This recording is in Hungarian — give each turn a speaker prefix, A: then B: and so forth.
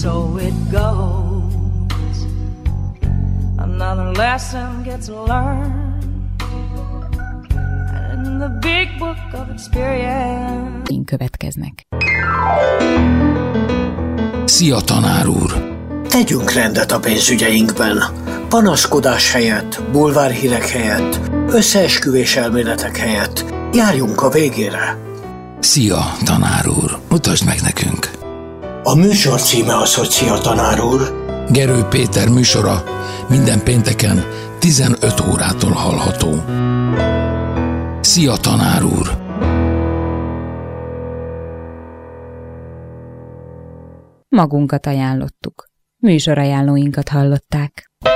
A: so it goes. Another lesson gets learned, and in the big book of experience
B: következnek.
C: Szia, tanár úr!
D: Tegyünk rendet a pénzügyeinkben. Panaszkodás helyett, bulvárhírek helyett, összeesküvés elméletek helyett járjunk a végére.
C: Szia, tanár úr! Mutasd meg nekünk!
D: A műsor címe az, hogy Szia, tanár úr.
C: Gerő Péter műsora minden pénteken 15 órától hallható. Szia, tanár úr!
B: Magunkat ajánlottuk. Műsorajánlóinkat hallották.